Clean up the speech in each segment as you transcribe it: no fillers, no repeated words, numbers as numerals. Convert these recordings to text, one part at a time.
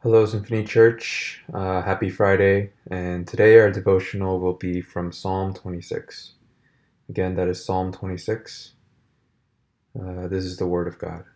Hello, Symphony Church. Happy Friday. And today our devotional will be from Psalm 26. Again, that is Psalm 26. This is the Word of God.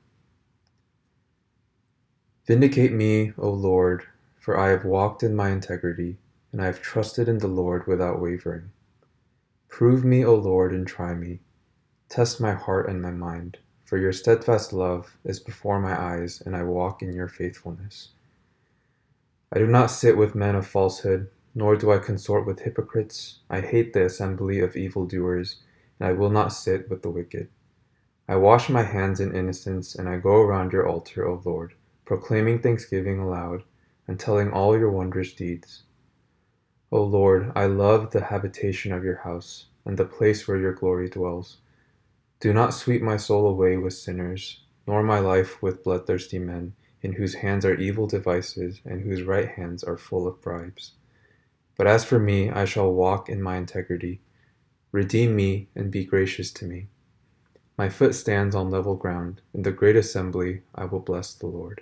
Vindicate me, O Lord, for I have walked in my integrity, and I have trusted in the Lord without wavering. Prove me, O Lord, and try me. Test my heart and my mind, for your steadfast love is before my eyes, and I walk in your faithfulness. I do not sit with men of falsehood, nor do I consort with hypocrites. I hate the assembly of evildoers, and I will not sit with the wicked. I wash my hands in innocence, and I go around your altar, O Lord, proclaiming thanksgiving aloud, and telling all your wondrous deeds. O Lord, I love the habitation of your house, and the place where your glory dwells. Do not sweep my soul away with sinners, nor my life with bloodthirsty men, in whose hands are evil devices, and whose right hands are full of bribes. But as for me, I shall walk in my integrity. Redeem me and be gracious to me. My foot stands on level ground. In the great assembly, I will bless the Lord.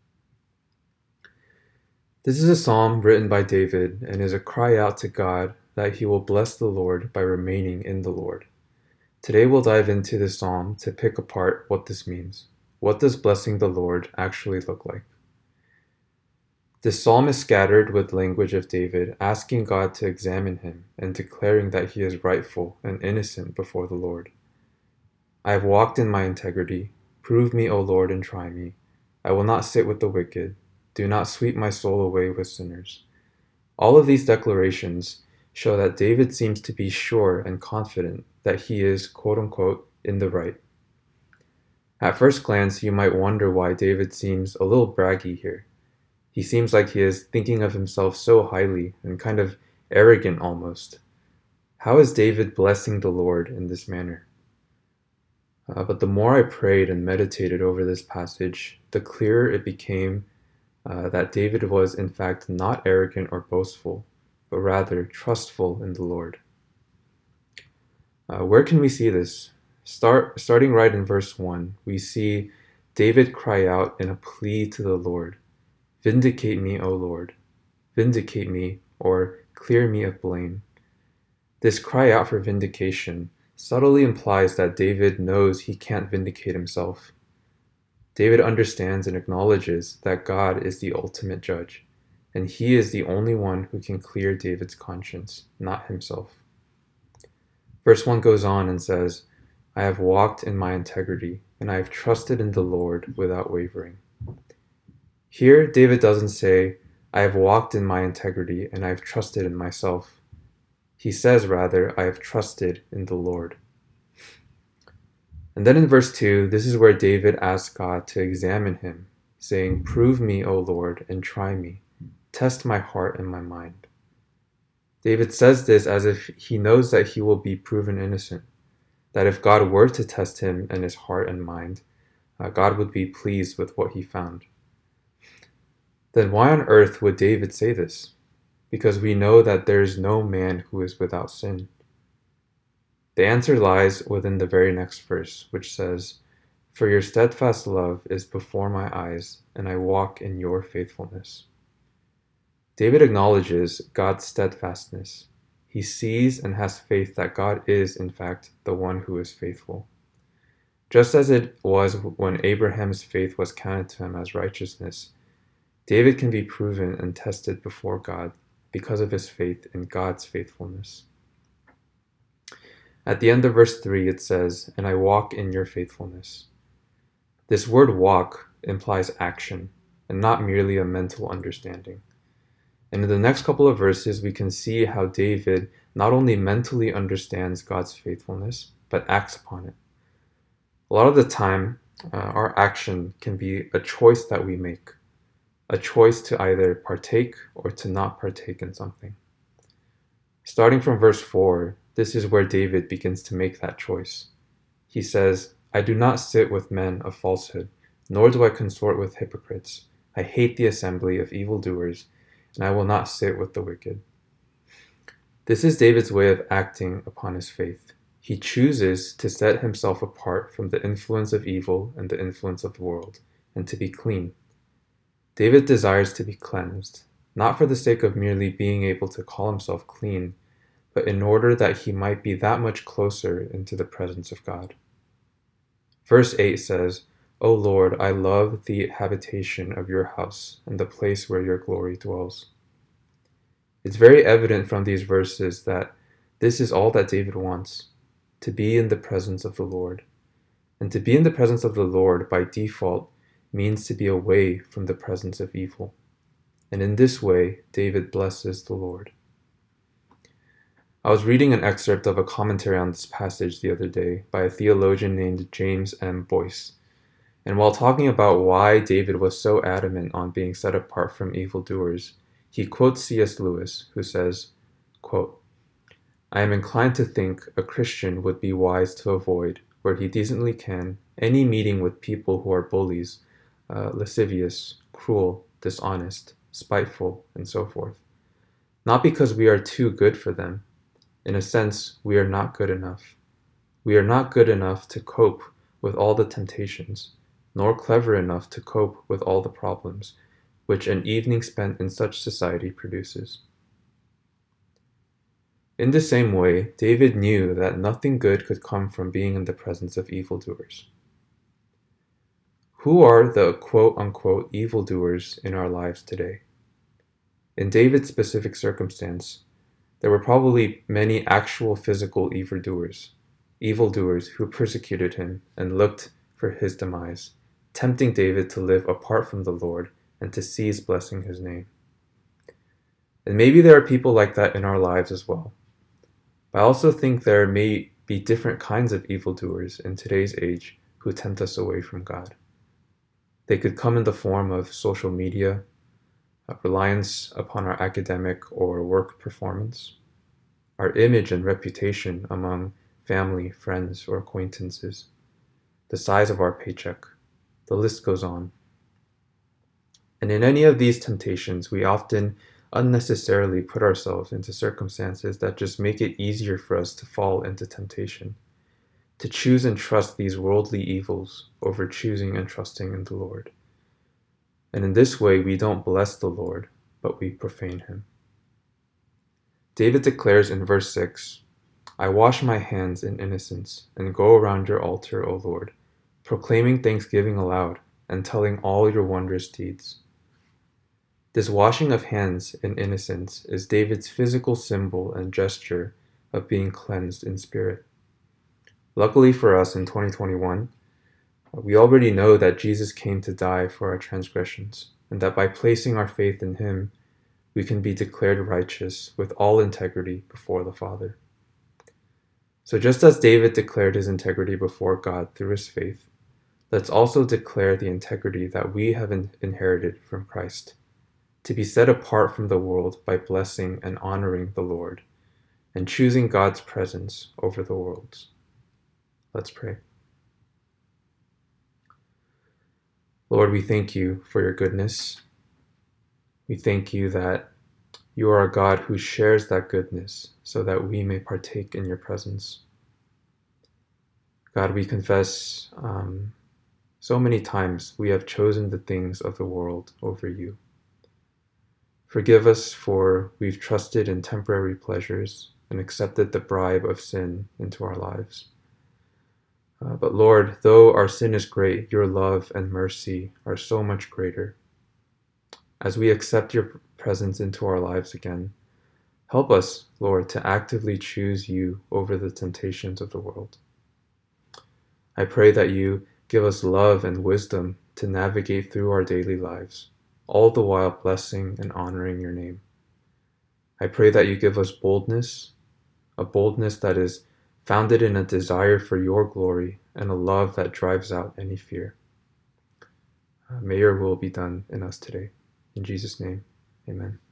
This is a psalm written by David and is a cry out to God that he will bless the Lord by remaining in the Lord. Today we'll dive into this psalm to pick apart what this means. What does blessing the Lord actually look like? This psalm is scattered with language of David asking God to examine him and declaring that he is rightful and innocent before the Lord. I have walked in my integrity. Prove me, O Lord, and try me. I will not sit with the wicked. Do not sweep my soul away with sinners. All of these declarations show that David seems to be sure and confident that he is, quote unquote, in the right. At first glance, you might wonder why David seems a little braggy here. He seems like he is thinking of himself so highly and kind of arrogant almost. How is David blessing the Lord in this manner? But the more I prayed and meditated over this passage, the clearer it became that David was in fact not arrogant or boastful, but rather trustful in the Lord. Where can we see this? Starting right in verse 1, we see David cry out in a plea to the Lord, "Vindicate me, O Lord. Vindicate me, or clear me of blame." This cry out for vindication subtly implies that David knows he can't vindicate himself. David understands and acknowledges that God is the ultimate judge, and he is the only one who can clear David's conscience, not himself. Verse 1 goes on and says, I have walked in my integrity, and I have trusted in the Lord without wavering. Here, David doesn't say, I have walked in my integrity and I have trusted in myself. He says rather, I have trusted in the Lord. And then in verse 2, this is where David asks God to examine him, saying, Prove me, O Lord, and try me. Test my heart and my mind. David says this as if he knows that he will be proven innocent, that if God were to test him and his heart and mind, God would be pleased with what he found. Then why on earth would David say this? Because we know that there is no man who is without sin. The answer lies within the very next verse, which says, For your steadfast love is before my eyes, and I walk in your faithfulness. David acknowledges God's steadfastness. He sees and has faith that God is, in fact, the one who is faithful. Just as it was when Abraham's faith was counted to him as righteousness, David can be proven and tested before God because of his faith in God's faithfulness. At the end of verse 3, it says, And I walk in your faithfulness. This word walk implies action, and not merely a mental understanding. And in the next couple of verses, we can see how David not only mentally understands God's faithfulness, but acts upon it. A lot of the time, our action can be a choice that we make, a choice to either partake or to not partake in something. Starting from verse 4, this is where David begins to make that choice. He says, I do not sit with men of falsehood, nor do I consort with hypocrites. I hate the assembly of evildoers, and I will not sit with the wicked. This is David's way of acting upon his faith. He chooses to set himself apart from the influence of evil and the influence of the world, and to be clean. David desires to be cleansed, not for the sake of merely being able to call himself clean, but in order that he might be that much closer into the presence of God. Verse 8 says, O Lord, I love the habitation of your house and the place where your glory dwells. It's very evident from these verses that this is all that David wants, to be in the presence of the Lord. And to be in the presence of the Lord by default means to be away from the presence of evil. And in this way, David blesses the Lord. I was reading an excerpt of a commentary on this passage the other day by a theologian named James M. Boyce. And while talking about why David was so adamant on being set apart from evildoers, he quotes C.S. Lewis, who says, quote, I am inclined to think a Christian would be wise to avoid, where he decently can, any meeting with people who are bullies, lascivious, cruel, dishonest, spiteful, and so forth. Not because we are too good for them. In a sense, we are not good enough. We are not good enough to cope with all the temptations, nor clever enough to cope with all the problems, which an evening spent in such society produces. In the same way, David knew that nothing good could come from being in the presence of evildoers. Who are the quote-unquote evildoers in our lives today? In David's specific circumstance, there were probably many actual physical evildoers who persecuted him and looked for his demise, tempting David to live apart from the Lord and to cease blessing his name. And maybe there are people like that in our lives as well. But I also think there may be different kinds of evildoers in today's age who tempt us away from God. They could come in the form of social media, reliance upon our academic or work performance, our image and reputation among family, friends, or acquaintances, the size of our paycheck. The list goes on. And in any of these temptations, we often unnecessarily put ourselves into circumstances that just make it easier for us to fall into temptation, to choose and trust these worldly evils over choosing and trusting in the Lord. And in this way, we don't bless the Lord, but we profane him. David declares in verse 6, I wash my hands in innocence and go around your altar, O Lord, proclaiming thanksgiving aloud and telling all your wondrous deeds. This washing of hands in innocence is David's physical symbol and gesture of being cleansed in spirit. Luckily for us in 2021, we already know that Jesus came to die for our transgressions, and that by placing our faith in him, we can be declared righteous with all integrity before the Father. So just as David declared his integrity before God through his faith, let's also declare the integrity that we have inherited from Christ, to be set apart from the world by blessing and honoring the Lord, and choosing God's presence over the world's. Let's pray. Lord, we thank you for your goodness. We thank you that you are a God who shares that goodness so that we may partake in your presence. God, we confess so many times we have chosen the things of the world over you. Forgive us for we've trusted in temporary pleasures and accepted the bribe of sin into our lives. But Lord, though our sin is great, your love and mercy are so much greater. As we accept your presence into our lives again, help us, Lord, to actively choose you over the temptations of the world. I pray that you give us love and wisdom to navigate through our daily lives, all the while blessing and honoring your name. I pray that you give us boldness, a boldness that is founded in a desire for your glory and a love that drives out any fear. May your will be done in us today. In Jesus' name, amen.